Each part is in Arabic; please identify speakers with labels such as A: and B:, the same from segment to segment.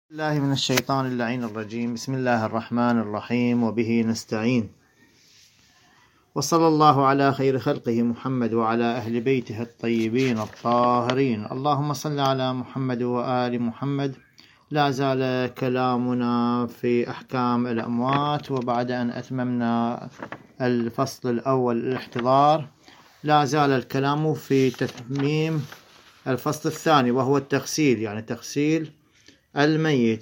A: الله من الشيطان اللعين الرجيم. بسم الله الرحمن الرحيم، وبه نستعين، وصلى الله على خير خلقه محمد وعلى أهل بيته الطيبين الطاهرين. اللهم صل على محمد وآل محمد. لا زال كلامنا في أحكام الأموات، وبعد أن أتممنا الفصل الأول الاحتضار لا زال الكلام في تتميم الفصل الثاني، وهو التغسيل، يعني تغسيل الميت.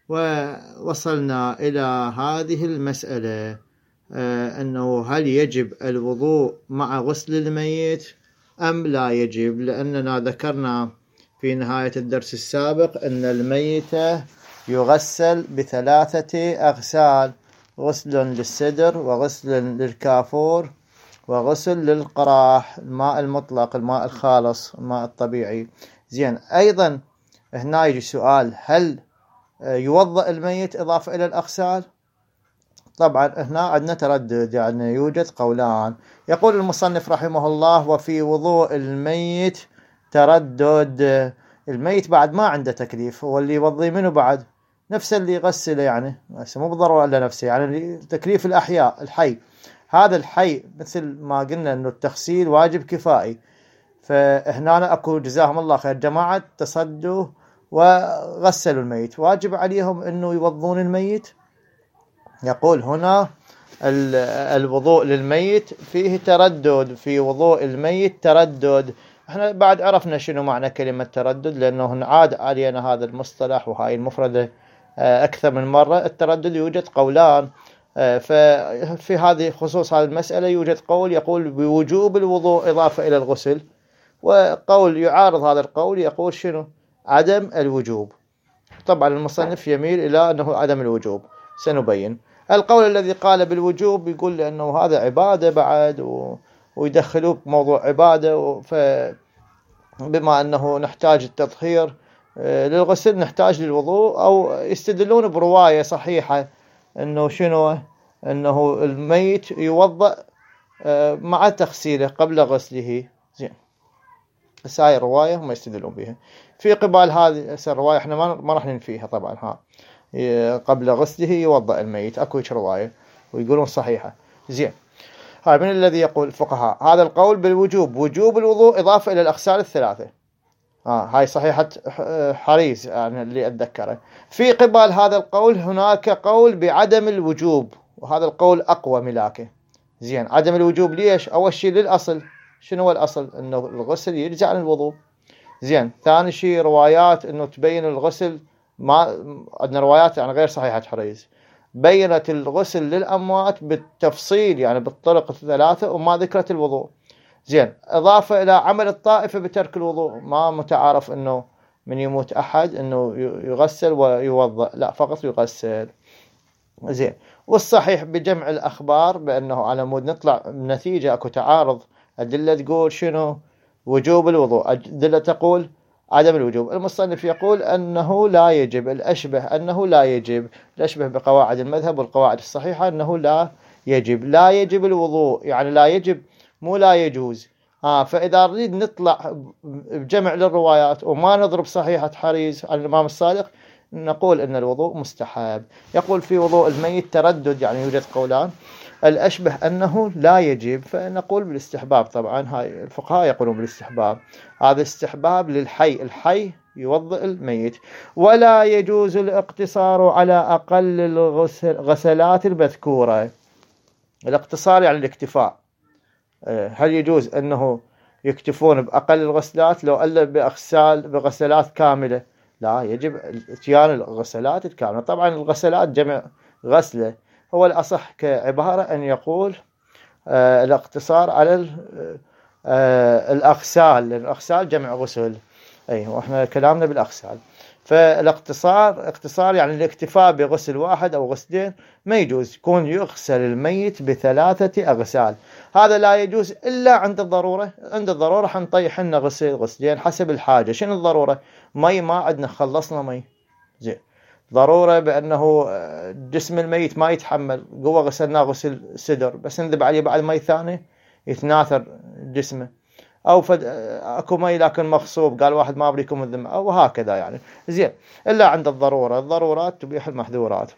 A: ووصلنا إلى هذه المسألة، أنه هل يجب الوضوء مع غسل الميت أم لا يجب؟ لأننا ذكرنا في نهاية الدرس السابق أن الميت يغسل بثلاثة أغسال: غسل للصدر، وغسل للكافور، وغسل للقراح، الماء المطلق، الماء الخالص، الماء الطبيعي. زين، أيضا هنا يجي سؤال: هل يوضأ الميت إضافة إلى الأغسال؟ طبعا هنا عندنا تردد، يعني يوجد قولان. يقول المصنف رحمه الله: وفي وضوء الميت تردد. الميت بعد ما عنده تكليف، هو اللي يوضي منه بعد نفس اللي يغسله، يعني مو بالضرورة إلا نفسه، يعني تكليف الأحياء الحي. هذا الحي مثل ما قلنا أنه التغسيل واجب كفائي، فهنا أكو جزاهم الله خير جماعة تصدوا وغسلوا الميت، واجب عليهم أنه يوضون الميت. يقول هنا الوضوء للميت فيه تردد، في وضوء الميت تردد. احنا بعد عرفنا شنو معنى كلمة تردد، لأنه عاد علينا هذا المصطلح وهاي المفردة أكثر من مرة. التردد يوجد قولان، ففي هذه خصوص هذه المسألة يوجد قول يقول بوجوب الوضوء إضافة إلى الغسل، وقول يعارض هذا القول يقول شنو؟ عدم الوجوب. طبعا المصنف يميل إلى أنه عدم الوجوب، سنبين. القول الذي قال بالوجوب يقول لأنه هذا عبادة بعد، ويدخلوه بموضوع عبادة، فبما أنه نحتاج التطهير للغسل نحتاج للوضوء، أو يستدلون برواية صحيحة أنه شنو؟ أنه الميت يوضأ مع تغسيله قبل غسله. زين، بس هاي الرواية هم يستدلون بها. في قبال هذه الرواية احنا ما راح ننفيها طبعا، قبل غسله يوضأ الميت، اكو رواية ويقولون صحيحة. زين، هاي من الذي يقول الفقهاء هذا القول بالوجوب، وجوب الوضوء إضافة إلى الأغسال الثلاثة. هاي صحيحة حريز يعني اللي أتذكره. في قبال هذا القول هناك قول بعدم الوجوب، وهذا القول أقوى ملاكه. زين، عدم الوجوب ليش؟ أول شيء للأصل. شنو هو الأصل؟ أنه الغسل يرجع عن الوضوء. زين، ثاني شيء روايات أنه تبين الغسل، ما عندنا روايات يعني غير صحيحة حريز بينت الغسل للأموات بالتفصيل، يعني بالطرق الثلاثة، وما ذكرت الوضوء. زين، إضافة إلى عمل الطائفة بترك الوضوء، ما متعارف أنه من يموت أحد أنه يغسل ويوضأ، لا، فقط يغسل. زين، والصحيح بجمع الأخبار بأنه على مود نطلع بنتيجة أكو تعارض. أدلة تقول شنو؟ وجوب الوضوء، أدلة تقول عدم الوجوب. المصنف يقول أنه لا يجب، الأشبه أنه لا يجب، الأشبه بقواعد المذهب والقواعد الصحيحة أنه لا يجب. لا يجب الوضوء، يعني لا يجب، مو لا يجوز. فإذا نريد نطلع بجمع للروايات وما نضرب صحيحة حريز عن الإمام الصادق، نقول أن الوضوء مستحب. يقول في وضوء الميت تردد، يعني يوجد قولان. الأشبه أنه لا يجب، فنقول بالاستحباب. طبعا هاي الفقهاء يقولون بالاستحباب، هذا استحباب للحي، الحي يوضئ الميت. ولا يجوز الاقتصار على أقل الغسلات المذكورة. الاقتصار يعني الاكتفاء. هل يجوز أنه يكتفون بأقل الغسلات لو ألا بغسلات كاملة؟ لا، يجب اتيان الغسلات الكاملة. طبعا الغسلات جمع غسلة، هو الأصح كعبارة أن يقول الاقتصار على الأغسال، لأن الأغسال جمع غسل، وإحنا كلامنا بالأغسال. اقتصار يعني الاكتفاء بغسل واحد أو غسلين ما يجوز، يكون يغسل الميت بثلاثة أغسال. هذا لا يجوز إلا عند الضرورة. عند الضرورة حنطيح لنا غسلين حسب الحاجة. شنو الضرورة؟ مي ما عندنا، خلصنا مي. زين، ضرورة بأنه جسم الميت ما يتحمل غسلناه غسل صدر، بس نذب عليه بعد مي ثاني يتناثر جسمه. أو أكو مي لكن مغصوب، قال واحد ما أبريكم الذمة، أو هكذا يعني. زين، إلا عند الضرورة، الضرورات تبيح المحذورات.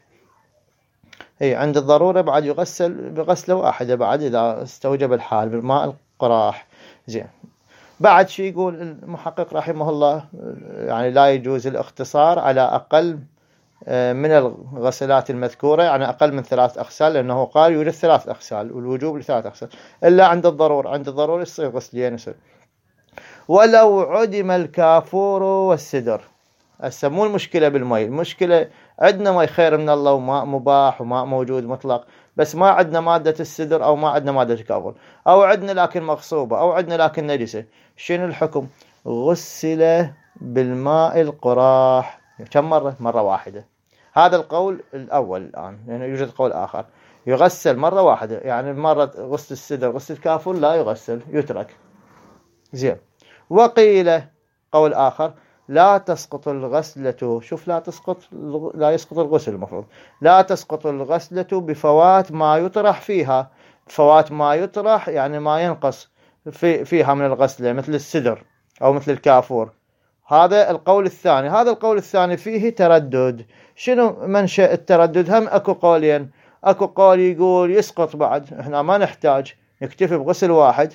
A: هي عند الضرورة بعد يغسل بغسلة واحدة بعد إذا استوجب الحال بالماء القراح. زين، بعد شي يقول المحقق رحمه الله، يعني لا يجوز الاقتصار على أقل من الغسلات المذكورة، يعني أقل من 3 أغسال، لأنه قال يوجد 3 أغسال والوجوب ل3 أغسال، إلا عند الضرورة. عند الضرورة يصير غسلين يصير. ولو عدم الكافور والسدر. هسه مو المشكلة بالمي، المشكلة عندنا مي خير من الله وماء مباح وماء موجود مطلق، بس ما عندنا مادة السدر أو ما عندنا مادة الكافور، أو عندنا لكن مغصوبة، أو عندنا لكن نجسة. شنو الحكم؟ غسل بالماء القراح. كم مرة؟ مرة واحدة. هذا القول الأول الآن، لأنه يعني يوجد قول آخر يغسل مرة واحدة، يعني مرة غسل السدر غسل الكافور لا يغسل، يترك. زين. وقيل قول آخر لا تسقط الغسلة، شوف لا تسقط، لا يسقط الغسل المفروض، لا تسقط الغسلة بفوات ما يطرح فيها. فوات ما يطرح يعني ما ينقص فيها من الغسلة، مثل السدر أو مثل الكافور. هذا القول الثاني. هذا القول الثاني فيه تردد. شنو منشأ التردد؟ هم أكو قولين. أكو قول يقول يسقط بعد، إحنا ما نحتاج نكتفي بغسل واحد،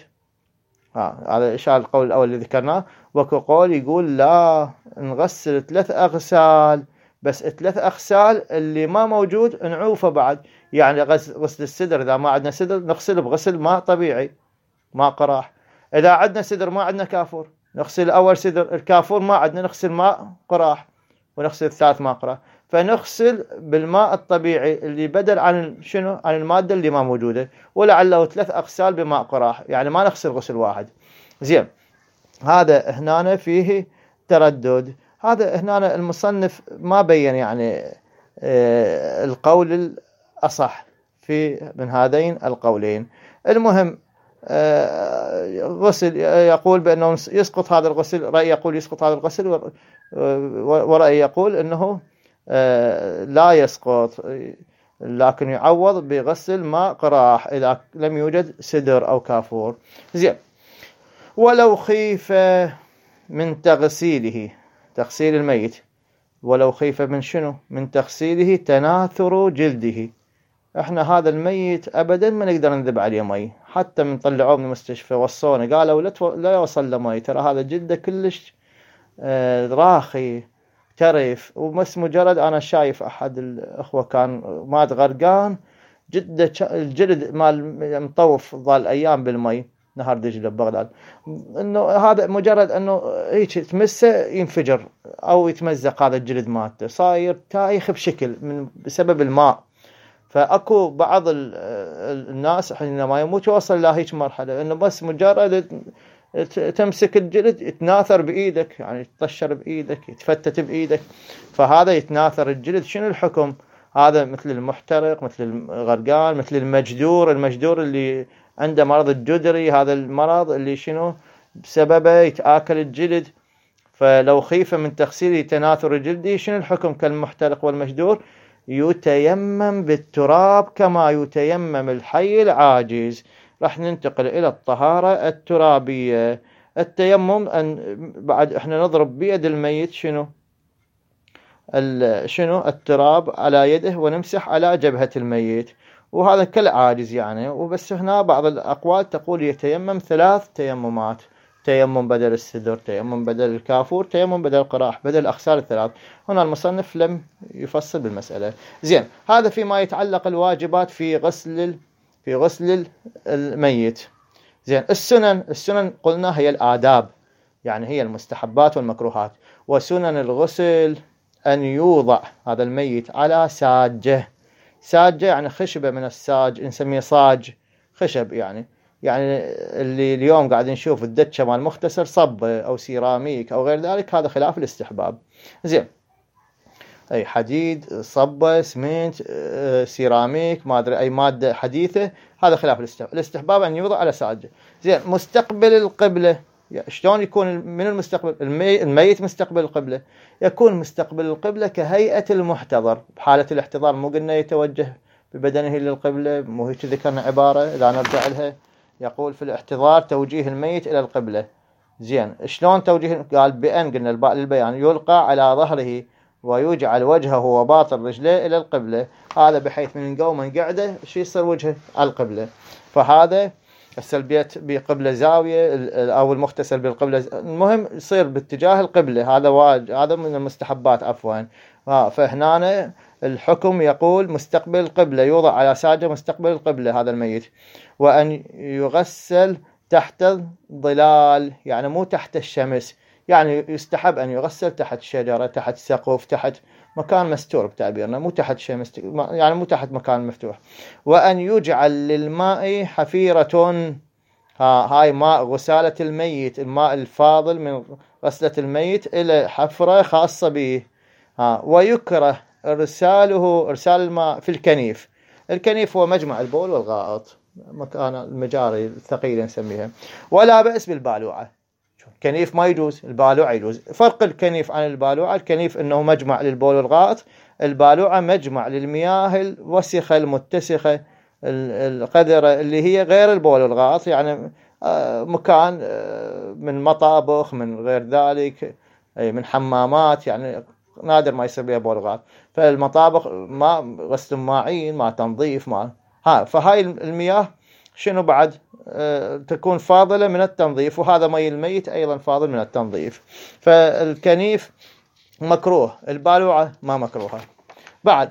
A: هذا إشارة القول الأول اللي ذكرناه. وكو قول يقول لا، نغسل 3 أغسال، بس 3 أغسال اللي ما موجود نعوفه بعد. يعني غسل السدر إذا ما عندنا سدر نغسل بغسل ماء طبيعي، ماء قراح. إذا عندنا سدر ما عندنا كافور نغسل أول سدر، الكافور ما عندنا نغسل ماء قراح، ونغسل الثالث ماء قراح. فنغسل بالماء الطبيعي اللي بدل عن شنو؟ عن المادة اللي ما موجودة، ولعله 3 أغسال بماء قراح، يعني ما نغسل غسل واحد. زين، هذا هنا فيه تردد. هذا هنا المصنف ما بين يعني القول الأصح في من هذين القولين. المهم غسل يقول بأنه يسقط هذا الغسل، رأي يقول يسقط هذا الغسل، ورأي يقول أنه لا يسقط، لكن يعوض بغسل ماء قراح إذا لم يوجد سدر أو كافور. زين. ولو خيف من تغسيله، تغسيل الميت، ولو خيف من شنو؟ من تغسيله تناثر جلده. احنا هذا الميت ابدا ما نقدر نذب عليه مي، حتى من طلعوه من المستشفى وصونا قالوا لا يوصل له مي، ترى هذا جلده كلش راخي ترف. وبس مجرد انا شايف احد الاخوه كان مات غرقان جده، الجلد مال مطوف ظل ايام بالمي نهر دجله ببغداد، انه هذا مجرد انه هيك تمسه ينفجر او يتمزق هذا الجلد مالته، صاير تايخ بشكل بسبب الماء. فاكو بعض الناس حينما يموت يوصل لهيك مرحله انه بس مجرد تمسك الجلد يتناثر بايدك، يعني يتطشر بايدك، يتفتت بايدك، فهذا يتناثر الجلد. شنو الحكم؟ هذا مثل المحترق، مثل الغرقان، مثل المجدور اللي عنده مرض الجدري، هذا المرض اللي شنو بسببه يتآكل الجلد. فلو خيف من تغسيله تناثر الجلد، شنو الحكم كالمحترق والمجدور؟ يتيمم بالتراب كما يتيمم الحي العاجز. راح ننتقل إلى الطهارة الترابية. التيمم أن بعد احنا نضرب بيد الميت شنو التراب على يده ونمسح على جبهة الميت، وهذا كالعاجز يعني. وبس هنا بعض الأقوال تقول يتيمم 3 تيممات: تيمم بدل السدر، تيمم بدل الكافور، تيمم بدل القراح، بدل الأغسال ال3. هنا المصنف لم يفصل بالمسألة. زين، هذا فيما يتعلق الواجبات في غسل الميت. زين، السنن قلنا هي الآداب، يعني هي المستحبات والمكروهات. وسنن الغسل أن يوضع هذا الميت على ساجة يعني خشبة من الساج، نسميه صاج خشب، يعني اللي اليوم قاعد نشوف الدتشة مال مختصر صبة أو سيراميك أو غير ذلك، هذا خلاف الاستحباب. زين، أي حديد، صبة، سمنت، سيراميك، ما أدري أي مادة حديثة، هذا خلاف الاستحباب أن يوضع على ساجة. زين، مستقبل القبلة. شلون يكون من المستقبل؟ الميت مستقبل القبلة، يكون مستقبل القبلة كهيئة المحتضر. بحالة الاحتضار مو قلنا يتوجه ببدنه للقبلة؟ مو هيك ذكرنا عبارة إذا نرجع لها يقول في الاحتضار توجيه الميت إلى القبلة. زين، شلون توجيه؟ قال بأن، قلنا الباء للبيان، يلقى على ظهره ويجعل وجهه وباطن رجليه إلى القبلة. هذا بحيث من قوم من قعده شو يصير وجهه على القبلة. فهذا السلبيات بقبلة زاوية أو المغتسل بالقبلة، المهم يصير باتجاه القبلة. هذا من المستحبات عفوا. فهنا الحكم يقول مستقبل القبلة، يوضع على ساجة مستقبل القبلة هذا الميت. وأن يغسل تحت الظلال، يعني مو تحت الشمس، يعني يستحب أن يغسل تحت شجرة، تحت سقف، تحت مكان مستور بتعبيرنا، مو تحت شمس، يعني مو تحت مكان مفتوح. وأن يجعل للماء حفيرة، هاي ماء غسالة الميت، الماء الفاضل من غسلة الميت إلى حفرة خاصة به. ويكره إرسال الماء في الكنيف. الكنيف هو مجمع البول والغائط، مكان المجاري الثقيلة نسميها. ولا بأس بالبالوعة. الكنيف ما يجوز، البالوعة يجوز. فرق الكنيف عن البالوعة: الكنيف إنه مجمع للبول والغائط، البالوعة مجمع للمياه الوسخة المتسخة القذرة اللي هي غير البول والغائط، يعني مكان من مطابخ، من غير ذلك، من حمامات، يعني نادر ما يصير بها بول والغائط. فالمطابخ ما غسل ماعين، ما تنظيف، ما فهاي المياه شنو بعد تكون فاضلة من التنظيف، وهذا مي الميت أيضا فاضل من التنظيف. فالكنيف مكروه، البالوعة ما مكروهة بعد.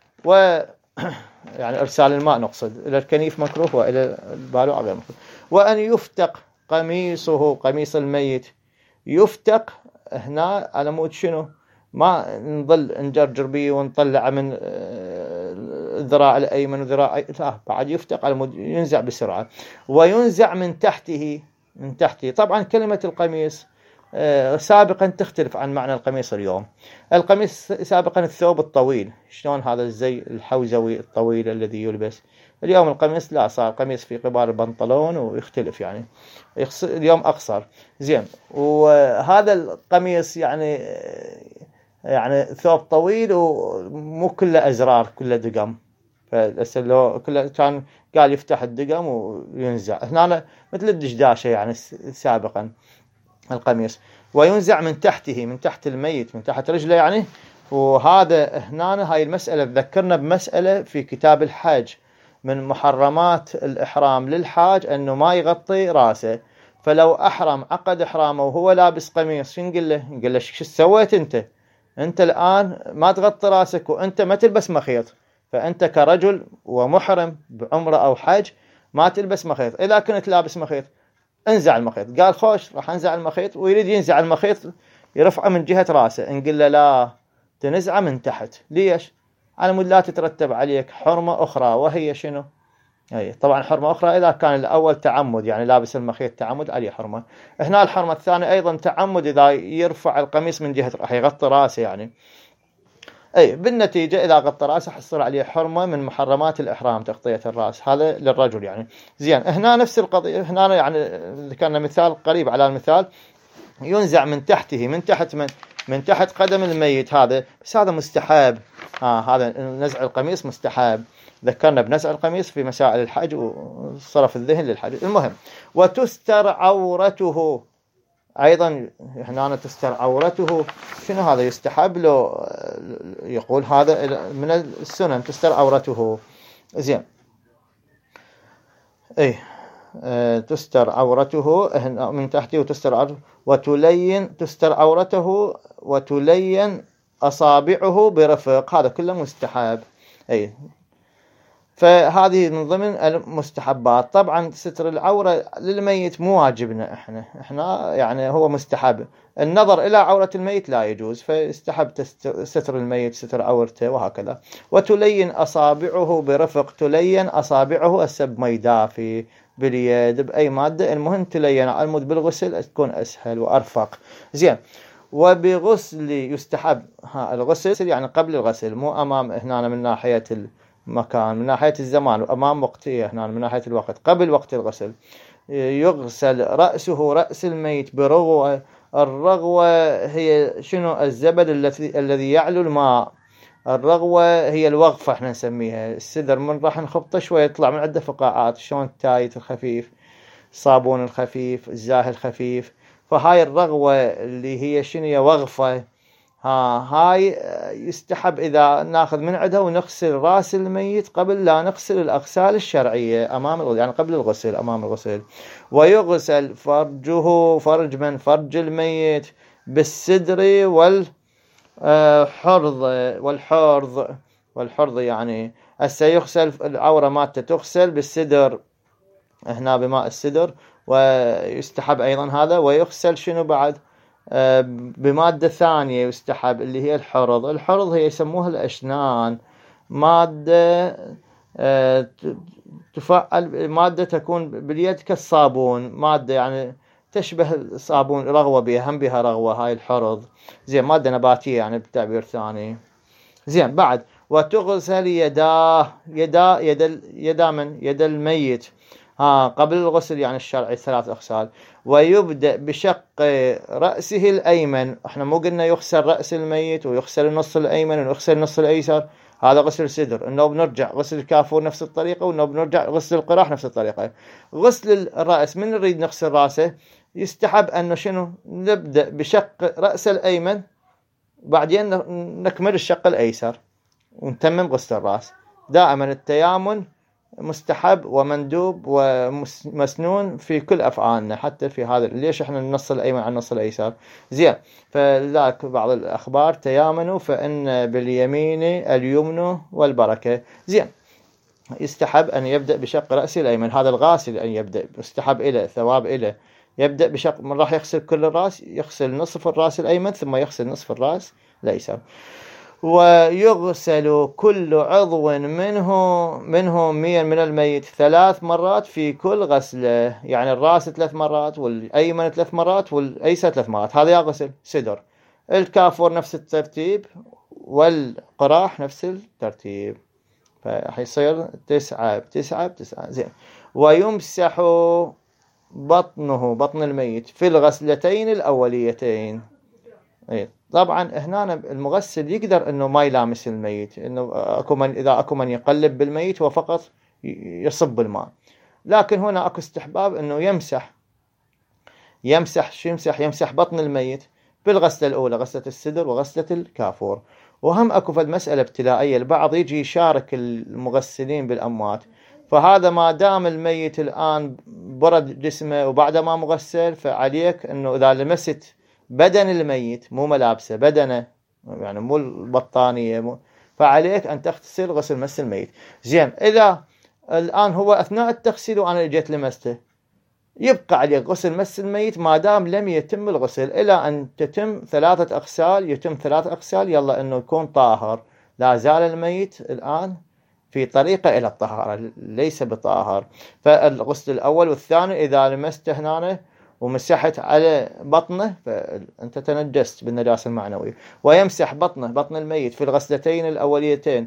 A: يعني إرسال الماء نقصد، إلى الكنيف مكروه وإلى البالوعة غير مكروه. وأن يفتق قميصه، قميص الميت يفتق. هنا على مود شنو؟ ما نظل نجرجر به ونطلع من الذراع الأيمن وذراع، لا، بعد يفتق على مود ينزع بسرعة. وينزع من تحته، من تحته. طبعا كلمة القميص سابقا تختلف عن معنى القميص اليوم. القميص سابقا الثوب الطويل، شلون هذا الزي الحوزوي الطويل الذي يلبس. اليوم القميص لا، صار قميص في قبال البنطلون ويختلف، يعني اليوم أقصر. زين، وهذا القميص يعني ثوب طويل ومو كله أزرار، كله دقم. فلو كله كان قال يفتح الدقم وينزع. هنا مثل الدشداشة يعني سابقا القميص. وينزع من تحته، من تحت الميت، من تحت رجله يعني. وهذا هنا هاي المسألة تذكرنا بمسألة في كتاب الحج، من محرمات الإحرام للحاج أنه ما يغطي راسه. فلو أحرم عقد إحرامه وهو لابس قميص، شو نقول له؟ نقول له شو سويت أنت الآن ما تغطي راسك وأنت ما تلبس مخيط. فأنت كرجل ومحرم بعمرة أو حج ما تلبس مخيط. إذا كنت لابس مخيط انزع المخيط. قال خوش، راح انزع المخيط، ويريد ينزع المخيط يرفعه من جهة راسه. نقول له لا، تنزعه من تحت. ليش؟ على مود لا تترتب عليك حرمة أخرى، وهي شنو؟ طبعا حرمة أخرى إذا كان الأول تعمد، يعني لابس المخيط تعمد، عليه حرمة. هنا الحرمة الثانية أيضا تعمد، إذا يرفع القميص من جهة راح يغطي راسه يعني. بالنتيجة إذا غطى راسه حصل عليه حرمة من محرمات الإحرام، تغطية الرأس. هذا للرجل يعني. زين، هنا نفس القضية. هنا يعني ذكرنا مثال قريب على المثال. ينزع من تحته، من تحت قدم الميت. هذا بس هذا مستحب. هذا نزع القميص مستحب. ذكرنا بنزع القميص في مسائل الحج وصرف الذهن للحج. المهم، وتستر عورته أيضا. هنا تستر عورته، شنو هذا؟ يستحب له، يقول هذا من السنن تستر عورته. زين، تستر عورته من تحته، وتستر عورته تستر عورته وتلين أصابعه برفق. هذا كله مستحب. فهذه من ضمن المستحبات. طبعا ستر العورة للميت مو واجبنا احنا يعني هو مستحب. النظر إلى عورة الميت لا يجوز، فيستحب ستر الميت، ستر عورته وهكذا. وتلين أصابعه برفق. تلين أصابعه السب ميدافي باليد بأي مادة، المهم تلين على المود بالغسل تكون أسهل وأرفق. زين، وبغسل يستحب الغسل يعني قبل الغسل، مو أمام هنا من ناحية المكان، من ناحية الزمان، وأمام وقتية هنا من ناحية الوقت. قبل وقت الغسل يغسل رأسه، رأس الميت، برغوة. الرغوة هي شنو؟ الزبد الذي يعلو الماء. الرغوة هي الوغفة احنا نسميها. السدر من راح نخبطه شوية يطلع من عنده فقاعات، شلون التايت الخفيف. الصابون الخفيف، الزاهي الخفيف. فهاي الرغوة اللي هي شنو وغفة، هاي يستحب إذا ناخذ من عندها ونغسل رأس الميت قبل لا نغسل الأغسال الشرعية يعني قبل الغسل أمام الغسل. ويغسل فرج الميت بالسدر والحرض يعني هسه يغسل العورة مالته تغسل بالسدر هنا بماء السدر، ويستحب أيضا هذا. ويغسل شنو بعد بمادة ثانية يستحب اللي هي الحرض هي يسموها الأشنان، مادة تفعل، مادة تكون باليد كالصابون، مادة يعني تشبه الصابون، رغوة بها، هم بها رغوة هاي الحرض. زين، مادة نباتية يعني بالتعبير ثاني. زين، بعد وتغسل يد الميت قبل الغسل يعني الشرعي 3 أغسال. ويبدأ بشق رأسه الأيمن. احنا مو قلنا يغسل رأس الميت ويغسل النص الأيمن ويغسل النص الأيسر؟ هذا غسل صدر. انه بنرجع غسل الكافور نفس الطريقة، وانه بنرجع غسل القراح نفس الطريقة. غسل الرأس، من نريد نغسل رأسه يستحب انه شنو نبدأ بشق رأس الأيمن، بعدين نكمل الشق الأيسر ونتمم غسل الرأس. دائما التيامن مستحب ومندوب ومسنون في كل أفعالنا، حتى في هذا. ليش احنا النص الأيمن على النص الأيسر؟ زين، فذاك بعض الأخبار تيامنوا فإن باليمين اليمن والبركة. زين، يستحب أن يبدأ بشق رأسه الأيمن. هذا الغاسل أن يبدأ، يستحب إلى ثواب إلى يبدأ بشق، من راح يغسل كل الرأس يغسل نصف الرأس الأيمن ثم يغسل نصف الرأس الأيسر. ويغسل كل عضو منه من الميت 3 مرات في كل غسلة، يعني الرأس 3 مرات والأيمن 3 مرات والأيسر 3 مرات. هذا يغسل صدر. الكافور نفس الترتيب والقراح نفس الترتيب، فحيصير 9 ب9 ب9. زين، ويمسح بطن الميت في الغسلتين الأوليتين. طبعا هنا المغسل يقدر انه ما يلامس الميت، انه اذا اكو من يقلب بالميت هو فقط يصب الماء. لكن هنا اكو استحباب انه يمسح بطن الميت بالغسلة الاولى، غسلة الصدر وغسلة الكافور. وهم اكو فد مسألة ابتلائية، البعض يجي يشارك المغسلين بالاموات، فهذا ما دام الميت الان برد جسمه وبعد ما مغسل، فعليك انه اذا لمست بدن الميت مو ملابسه، بدنه يعني مو البطانية فعليك أن تغتسل غسل مس الميت. زين، إذا الآن هو أثناء التغسيل وأنا جيت لمسته، يبقى عليك غسل مس الميت ما دام لم يتم الغسل إلى أن تتم 3 أغسال. يتم 3 أغسال يلا أنه يكون طاهر، لا زال الميت الآن في طريقة إلى الطهارة، ليس بطاهر. فالغسل الأول والثاني إذا لمسته هنا ومسحت على بطنه فأنت تنجست بالنجاسة المعنوية. ويمسح بطن الميت في الغسلتين الأوليتين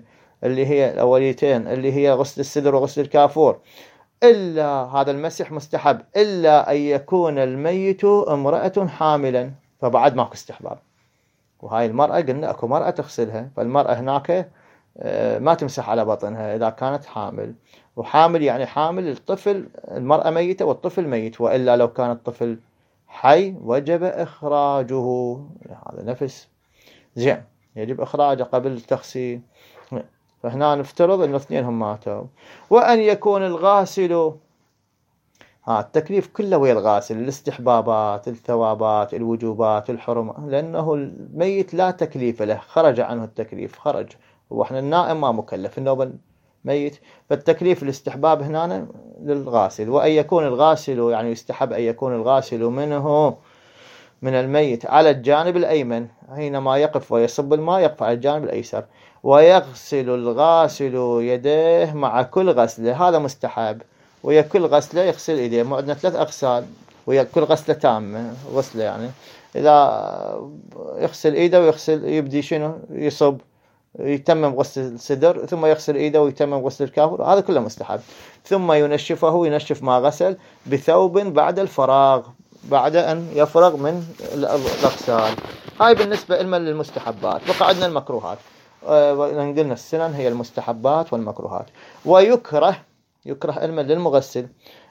A: اللي هي غسل الصدر وغسل الكافور. إلا هذا المسح مستحب إلا أن يكون الميت امرأة حاملا، فبعد ماكو استحباب. وهاي المرأة قلنا أكو مرأة تغسلها، فالمرأة هناك ما تمسح على بطنها إذا كانت حامل. وحامل يعني حامل الطفل، المرأة ميتة والطفل ميت، وإلا لو كان الطفل حي وجب إخراجه، هذا نفس. زين، يجب إخراجه قبل التغسيل. فهنا نفترض أنه 2 هم ماتوا. وأن يكون الغاسل، التكليف كله ويا الغاسل، الاستحبابات، الثوابات، الوجوبات، الحرمة، لأنه الميت لا تكليف له، خرج عنه التكليف، خرج. وإحنا النائم ما مكلف، النوم ميت، فالتكليف الاستحباب هنا للغاسل. وأن يكون الغاسل يعني يستحب أن يكون الغاسل من الميت على الجانب الأيمن، حينما يقف ويصب الماء يقف على الجانب الأيسر. ويغسل الغاسل يديه مع كل غسلة، هذا مستحب. ويا كل غسلة يغسل يديه، عندنا 3 أغسال ويا كل غسلة تامة، غسلة يعني إذا يغسل إيده ويغسل يبدي شنو يصب، يتمم غسل الصدر ثم يغسل إيده ويتمم غسل الكافور، هذا كله مستحب. ثم ينشف ما غسل بثوب بعد الفراغ، بعد أن يفرغ من الأغسال. هاي بالنسبة لنا للمستحبات. بقى عندنا المكروهات، قلنا السنن هي المستحبات والمكروهات. ويكره علما للمغسل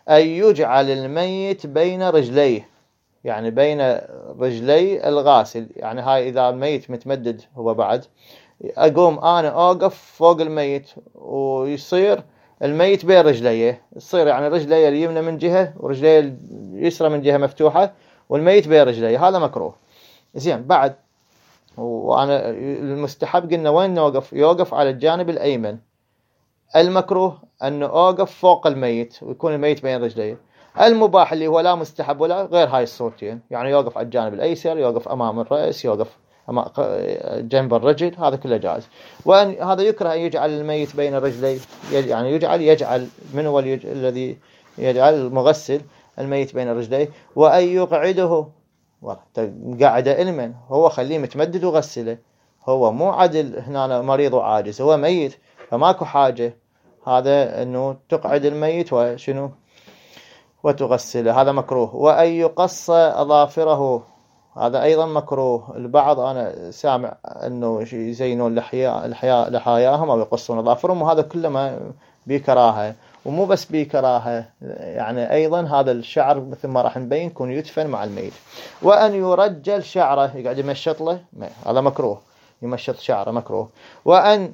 A: أن يجعل الميت بين رجليه، يعني بين رجلي الغاسل. يعني هاي إذا الميت متمدد هو بعد، أقوم أنا أوقف فوق الميت ويصير الميت بين رجليه، يصير يعني رجليه اليمنى من جهة ورجليه اليسرى من جهة مفتوحة والميت بين رجليه، هذا مكروه. زين بعد، وأنا المستحب قلنا وين نوقف؟ يوقف على الجانب الأيمن. المكروه أنه أوقف فوق الميت ويكون الميت بين رجليه. المباح اللي هو لا مستحب ولا غير هاي الصورتين، يعني يوقف على الجانب الأيسر، يوقف أمام الرأس، يوقف جنب الرجل، هذا كله جائز. وأن هذا يكره أن يجعل الميت بين رجليه، يعني يجعل من هو الذي يجعل المغسل الميت بين رجليه، وأن يقعده قاعدة علما، هو خليه متمدد وغسله، هو مو عدل هنا مريض وعاجز، هو ميت فماكو حاجة هذا أنه تقعد الميت وشنو وتغسله، هذا مكروه. وأن يقص أظافره، هذا أيضا مكروه. البعض أنا سامع أنه يزينون لحياهم أو يقصون أظافرهم، وهذا كله ما بكراهة. ومو بس بكراهة، يعني أيضا هذا الشعر مثل ما راح نبين يكون يدفن مع الميت. وأن يرجل شعره، يقعد يمشط له، هذا مكروه، يمشط شعره مكروه. وأن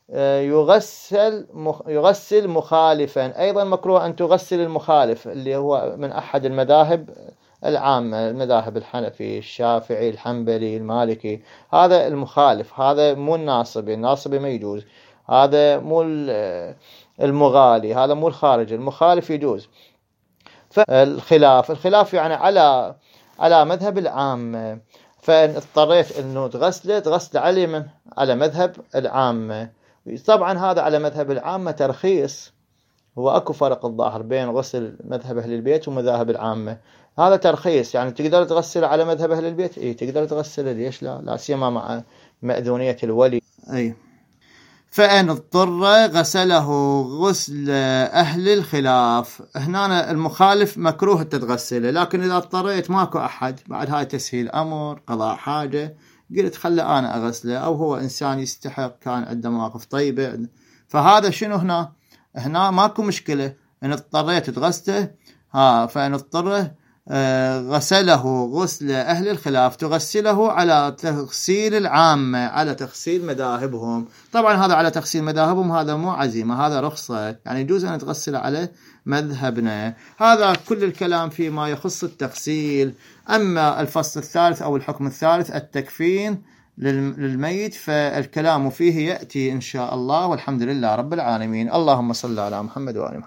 A: يغسل مخالفا، أيضا مكروه أن تغسل المخالف اللي هو من أحد المذاهب العامة، المذاهب الحنفي الشافعي الحنبلي المالكي، هذا المخالف، هذا مو الناصبي ما يجوز، هذا مو المغالي، هذا مو الخارج، المخالف يجوز. الخلاف يعني على مذهب العامة، فإن اضطريت أنه تغسله على مذهب العامة. طبعا هذا على مذهب العامة ترخيص، هو أكو فرق الظاهر بين غسل مذهب أهل البيت ومذاهب العامة، هذا ترخيص. يعني تقدر تغسل على مذهب أهل البيت، تقدر تغسله، ليش لا سيما مع مأذونية الولي. فإن اضطر غسله غسل أهل الخلاف. هنا المخالف مكروه تتغسله، لكن إذا اضطريت ماكو أحد بعد، هاي تسهيل أمر، قضاء حاجة، قلت خلي أنا أغسله، أو هو إنسان يستحق، كان عنده مواقف طيبة، فهذا شنو هنا ماكو مشكلة إن اضطريت تغسله. فإن اضطر غسله غسل أهل الخلاف، تغسله على تغسيل العامة، على تغسيل مذاهبهم. طبعا هذا على تغسيل مذاهبهم، هذا مو عزيمة، هذا رخصة، يعني يجوز أن تغسل على مذهبنا. هذا كل الكلام فيما يخص التغسيل. أما الفصل الثالث أو الحكم الثالث، التكفين للميت، فالكلام فيه يأتي إن شاء الله، والحمد لله رب العالمين. اللهم صل على محمد وآل محمد.